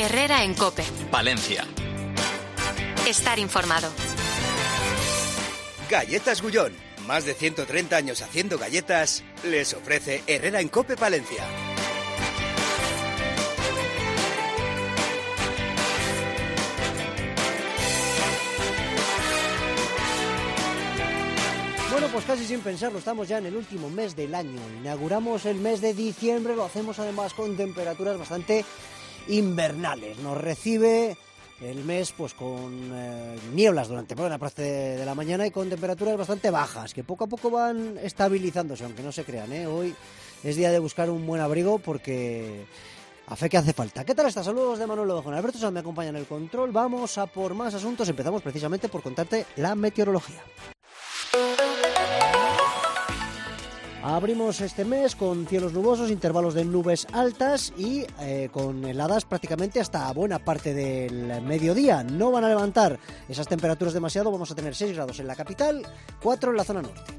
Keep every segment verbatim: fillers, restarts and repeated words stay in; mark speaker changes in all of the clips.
Speaker 1: Herrera en COPE.
Speaker 2: Palencia.
Speaker 1: Estar informado.
Speaker 3: Galletas Gullón. Más de ciento treinta años haciendo galletas, les ofrece Herrera en COPE Palencia.
Speaker 4: Bueno, pues casi sin pensarlo, estamos ya en el último mes del año. Inauguramos el mes de diciembre, lo hacemos además con temperaturas bastante invernales. Nos recibe el mes pues con eh, nieblas durante buena parte de, de la mañana y con temperaturas bastante bajas, que poco a poco van estabilizándose, aunque no se crean, ¿eh? Hoy es día de buscar un buen abrigo porque a fe que hace falta. ¿Qué tal estás? Saludos de Manuel Lodojón. Alberto Sanz me acompaña en el control. Vamos a por más asuntos. Empezamos precisamente por contarte la meteorología. Abrimos este mes con cielos nubosos, intervalos de nubes altas y eh, con heladas prácticamente hasta buena parte del mediodía. No van a levantar esas temperaturas demasiado, vamos a tener seis grados en la capital, cuatro en la zona norte.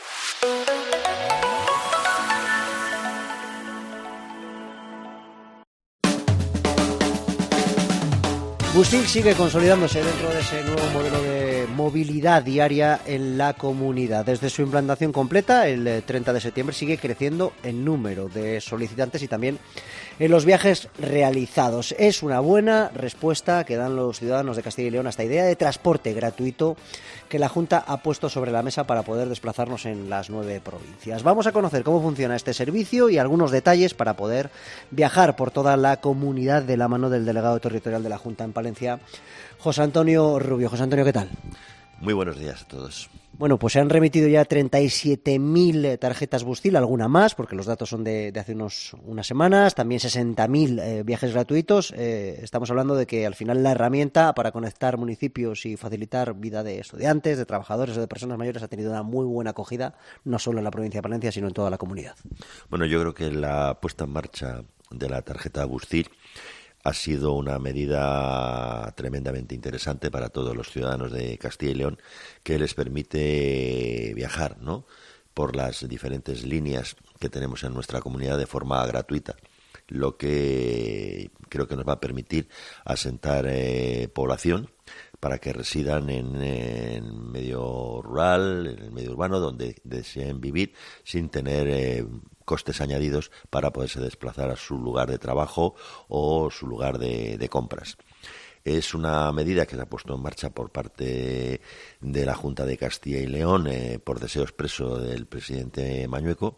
Speaker 4: Bustil sigue consolidándose dentro de ese nuevo modelo de movilidad diaria en la comunidad. Desde su implantación completa, el treinta de septiembre, sigue creciendo el número de solicitantes y también en los viajes realizados. Es una buena respuesta que dan los ciudadanos de Castilla y León a esta idea de transporte gratuito que la Junta ha puesto sobre la mesa para poder desplazarnos en las nueve provincias. Vamos a conocer cómo funciona este servicio y algunos detalles para poder viajar por toda la comunidad de la mano del delegado territorial de la Junta en Palencia, José Antonio Rubio. José Antonio, ¿qué tal?
Speaker 5: Muy buenos días a todos.
Speaker 4: Bueno, pues se han remitido ya treinta y siete mil tarjetas Bustil, alguna más, porque los datos son de, de hace unos, unas semanas, también sesenta mil eh, viajes gratuitos. Eh, estamos hablando de que al final la herramienta para conectar municipios y facilitar vida de estudiantes, de trabajadores o de personas mayores ha tenido una muy buena acogida, no solo en la provincia de Palencia, sino en toda la comunidad.
Speaker 5: Bueno, yo creo que la puesta en marcha de la tarjeta Bustil ha sido una medida tremendamente interesante para todos los ciudadanos de Castilla y León, que les permite viajar, ¿no?, por las diferentes líneas que tenemos en nuestra comunidad de forma gratuita, lo que creo que nos va a permitir asentar eh, población para que residan en, en medio rural, en el medio urbano, donde deseen vivir sin tener eh, costes añadidos para poderse desplazar a su lugar de trabajo o su lugar de, de compras. Es una medida que se ha puesto en marcha por parte de la Junta de Castilla y León eh, por deseo expreso del presidente Mañueco.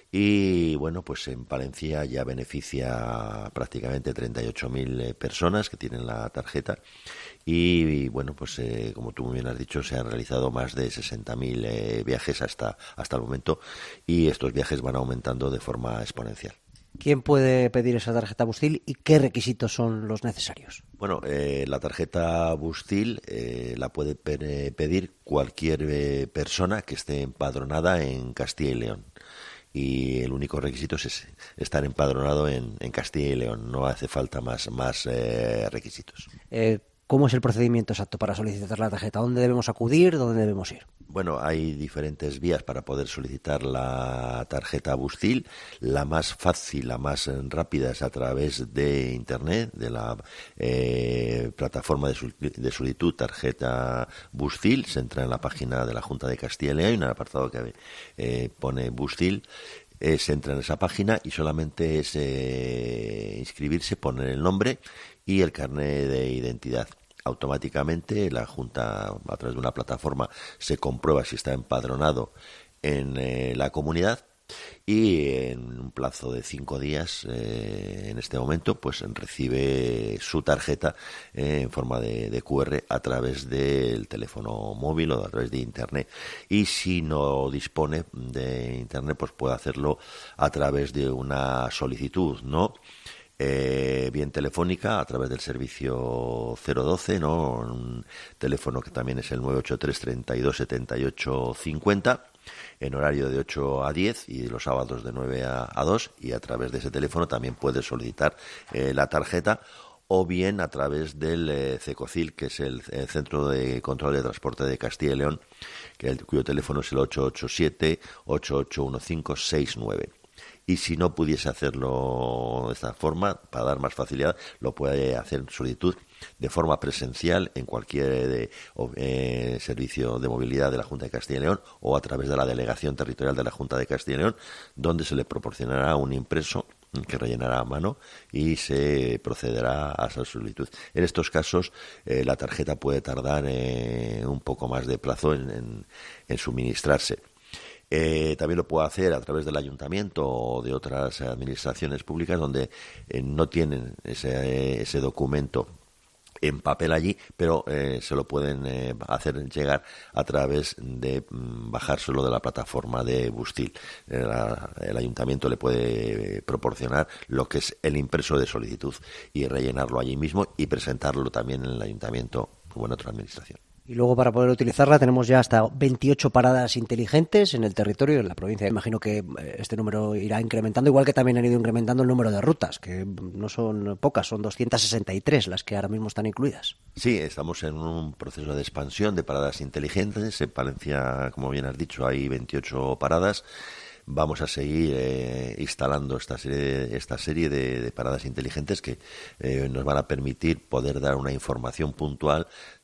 Speaker 5: Y bueno, pues en Palencia ya beneficia prácticamente treinta y ocho mil personas que tienen la tarjeta y, y bueno, pues eh, como tú muy bien has dicho, se han realizado más de sesenta mil eh, viajes hasta, hasta el momento y estos viajes van aumentando de forma exponencial.
Speaker 4: ¿Quién puede pedir esa tarjeta Bustil y qué requisitos son los necesarios?
Speaker 5: Bueno, eh, la tarjeta Bustil eh, la puede pe- pedir cualquier eh, persona que esté empadronada en Castilla y León. Y el único requisito es estar empadronado en, en Castilla y León. No hace falta más, más eh, requisitos.
Speaker 4: Eh, ¿Cómo es el procedimiento exacto para solicitar la tarjeta? ¿Dónde debemos acudir? ¿Dónde debemos ir?
Speaker 5: Bueno, hay diferentes vías para poder solicitar la tarjeta Bustil. La más fácil, la más rápida es a través de Internet, de la eh, plataforma de, su, de solicitud tarjeta Bustil. Se entra en la página de la Junta de Castilla y León, hay un apartado que eh, pone Bustil. Eh, se entra en esa página y solamente es eh, inscribirse, poner el nombre y el carnet de identidad. Automáticamente la Junta, a través de una plataforma, se comprueba si está empadronado en eh, la comunidad y en un plazo de cinco días, eh, en este momento, pues recibe su tarjeta eh, en forma de, de cu erre a través del teléfono móvil o a través de Internet. Y si no dispone de Internet, pues puede hacerlo a través de una solicitud, ¿no?, Eh, bien telefónica a través del servicio cero doce, ¿no?, un teléfono que también es el nueve ocho tres, treinta y dos, setenta y ocho, cincuenta, en horario de ocho a diez y los sábados de nueve a dos, y a través de ese teléfono también puedes solicitar eh, la tarjeta, o bien a través del eh, CECOCIL, que es el, el Centro de Control de Transporte de Castilla y León, que el, cuyo teléfono es el ocho ocho siete, ocho ocho uno cinco seis nueve. y si no pudiese hacerlo de esta forma, para dar más facilidad, lo puede hacer en solicitud de forma presencial en cualquier de, eh, servicio de movilidad de la Junta de Castilla y León o a través de la delegación territorial de la Junta de Castilla y León, donde se le proporcionará un impreso que rellenará a mano y se procederá a esa solicitud. En estos casos, eh, la tarjeta puede tardar eh, un poco más de plazo en, en, en suministrarse. Eh, también lo puede hacer a través del ayuntamiento o de otras administraciones públicas donde eh, no tienen ese, ese documento en papel allí, pero eh, se lo pueden eh, hacer llegar a través de mm, bajárselo de la plataforma de Bustil. Eh, la, el ayuntamiento le puede proporcionar lo que es el impreso de solicitud y rellenarlo allí mismo y presentarlo también en el ayuntamiento o en otra administración.
Speaker 4: Y luego, para poder utilizarla, tenemos ya hasta veintiocho paradas inteligentes en el territorio, en la provincia. Imagino que este número irá incrementando, igual que también han ido incrementando el número de rutas, que no son pocas, son doscientas sesenta y tres las que ahora mismo están incluidas.
Speaker 5: Sí, estamos en un proceso de expansión de paradas inteligentes. En Palencia, como bien has dicho, hay veintiocho paradas. Vamos a seguir eh, instalando esta serie, esta serie de, de paradas inteligentes que eh, nos van a permitir poder dar una información puntual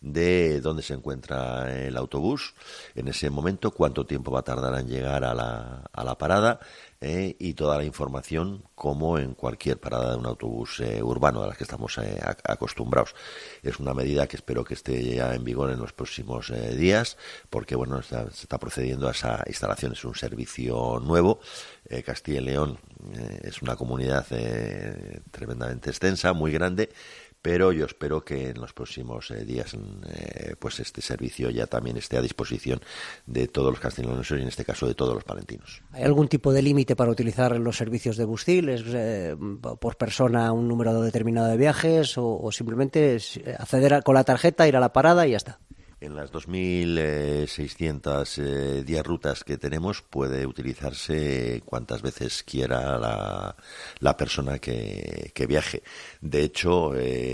Speaker 5: de dónde se encuentra el autobús en ese momento, cuánto tiempo va a tardar en llegar a la, a la parada eh, y toda la información como en cualquier parada de un autobús eh, urbano a las que estamos eh, acostumbrados. Es una medida que espero que esté ya en vigor en los próximos eh, días porque bueno está, se está procediendo a esa instalación. Es un servicio nuevo. Eh, Castilla y León eh, es una comunidad eh, tremendamente extensa, muy grande, pero yo espero que en los próximos eh, días eh, pues este servicio ya también esté a disposición de todos los castellanos y en este caso de todos los palentinos.
Speaker 4: ¿Hay algún tipo de límite para utilizar los servicios de Bustil? ¿Es eh, por persona un número determinado de viajes o, o simplemente es acceder a, con la tarjeta, ir a la parada y ya está?
Speaker 5: En las dos mil seiscientas diez rutas que tenemos puede utilizarse cuantas veces quiera la, la persona que, que viaje. De hecho,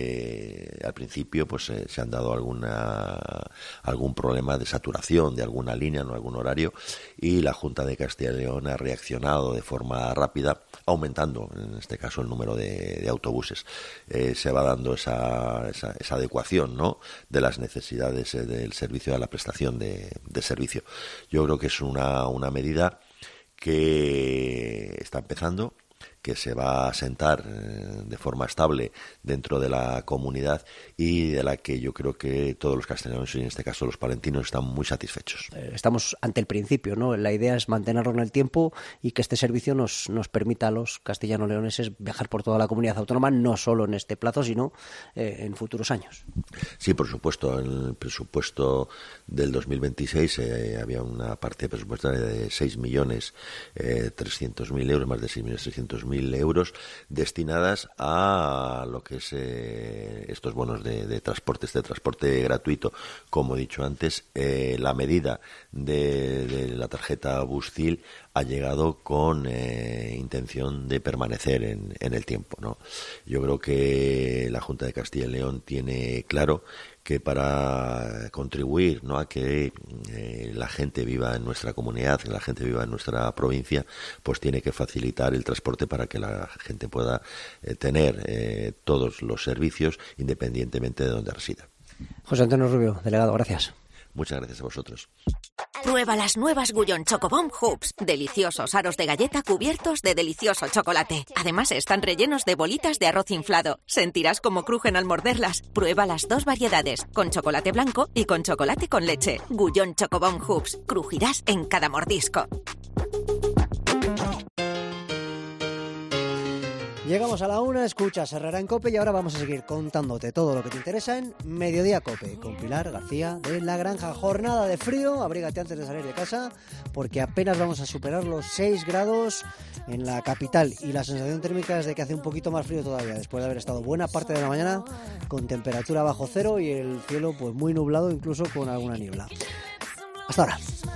Speaker 5: eh, al principio pues eh, se han dado alguna algún problema de saturación de alguna línea en algún horario y la Junta de Castilla y León ha reaccionado de forma rápida, aumentando en este caso el número de, de autobuses. Eh, se va dando esa, esa, esa adecuación, ¿no?, de las necesidades eh, de el servicio, a la prestación de, de servicio. Yo creo que es una, una medida que está empezando, que se va a sentar eh, de forma estable dentro de la comunidad y de la que yo creo que todos los castellanos y en este caso los palentinos están muy satisfechos.
Speaker 4: Estamos ante el principio, ¿no? La idea es mantenerlo en el tiempo y que este servicio nos, nos permita a los castellano-leoneses viajar por toda la comunidad autónoma, no solo en este plazo, sino eh, en futuros años.
Speaker 5: Sí, por supuesto. En el presupuesto del dos mil veintiséis eh, había una parte presupuestaria de seis millones trescientos mil euros, más de seis millones trescientos mil euros destinadas a lo que es eh, estos bonos de, de transporte, este transporte gratuito. Como he dicho antes, eh, la medida de, de la tarjeta Bustil ha llegado con eh, intención de permanecer en, en el tiempo, ¿no? Yo creo que la Junta de Castilla y León tiene claro que para contribuir, ¿no?, a que eh, la gente viva en nuestra comunidad, que la gente viva en nuestra provincia, pues tiene que facilitar el transporte para que la gente pueda eh, tener eh, todos los servicios independientemente de donde resida.
Speaker 4: José Antonio Rubio, delegado, gracias.
Speaker 5: Muchas gracias a vosotros.
Speaker 1: Prueba las nuevas Gullón Chocobomb Hoops. Deliciosos aros de galleta cubiertos de delicioso chocolate. Además están rellenos de bolitas de arroz inflado. Sentirás cómo crujen al morderlas. Prueba las dos variedades, con chocolate blanco y con chocolate con leche. Gullón Chocobomb Hoops. Crujirás en cada mordisco.
Speaker 4: Llegamos a la una, escuchas Herrera en COPE y ahora vamos a seguir contándote todo lo que te interesa en Mediodía COPE con Pilar García de La Granja. Jornada de frío, abrígate antes de salir de casa porque apenas vamos a superar los seis grados en la capital y la sensación térmica es de que hace un poquito más frío todavía después de haber estado buena parte de la mañana con temperatura bajo cero y el cielo pues muy nublado, incluso con alguna niebla. Hasta ahora.